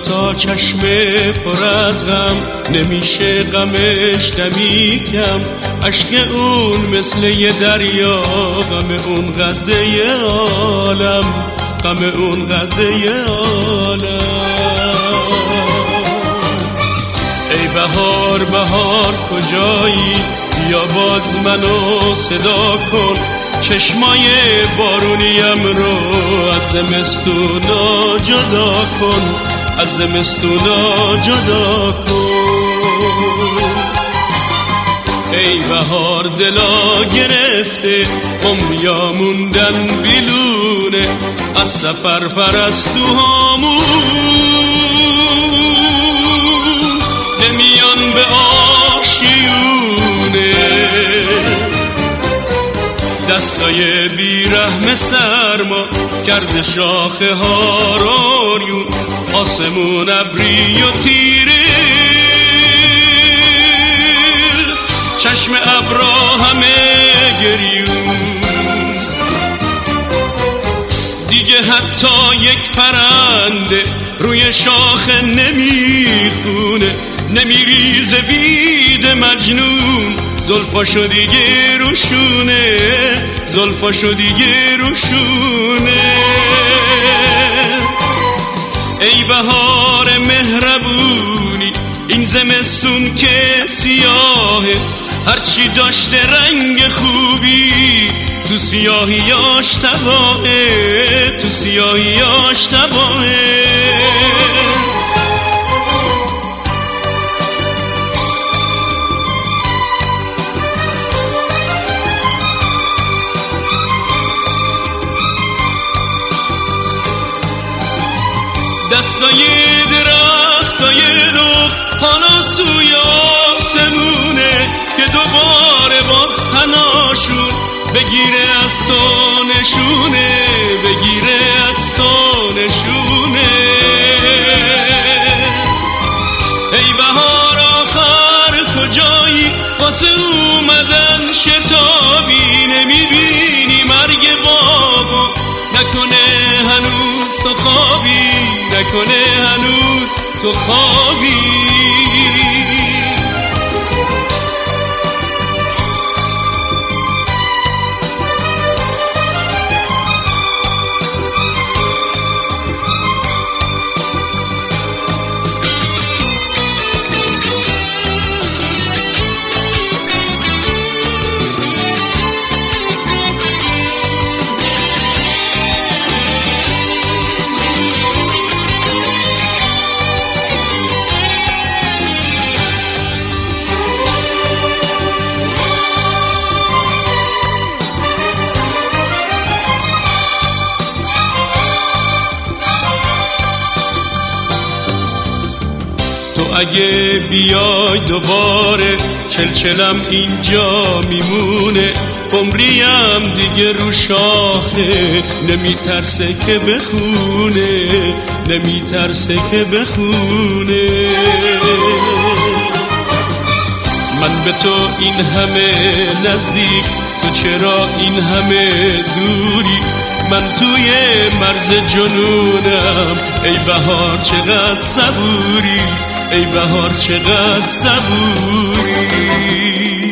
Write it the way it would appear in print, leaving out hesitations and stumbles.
تا چشم پر از غم، نمیشه غمش دمی کم. عشق اون مثل یه دریا، غم اون قده عالم، غم اون قده عالم. ای بهار بهار کجایی، بیا باز منو صدا کن. چشمای بارونیم رو از زمستونا جدا کن، از زمستونا جدا کن. ای بهار دلا گرفته، عمریا موندن بیلونه از سفر پرستوهامون. نمیان به آشیونه، دستای بیرحم سرما کرده شاخه ها رویون. آسمون ابری و تیره، چشم ابرا همه گریون. دیگه حتی یک پرنده روی شاخه نمیخونه، نمیریزه بید مجنون. زلفاشو دیگه روشونه، زلفاشو دیگه روشونه. ای بهار مهربونی، این زمستون که سیاهه، هرچی داشته رنگ خوبی تو سیاهیاش تباهه، تو سیاهیاش تباهه. دستای درختای لخ حالا سوی آسمونه، که دوباره باز تناشون بگیره از تو نشونه، بگیره از تو نشونه. ای بهار آخر کجایی، واسه اومدن شتابی نمیبینی مرگ بابا؟ نکنه هنوز تو خوابی، نکنه هنوز تو خوابی. تو اگه بیای دوباره، چلچلم اینجا میمونه. عمریم دیگه رو شاخه، نمیترسه که بخونه، نمیترسه که بخونه. من به تو این همه نزدیک، تو چرا این همه دوری؟ من توی مرز جنونم، ای بهار چقدر صبوری، ای بهار چقدر صبوری.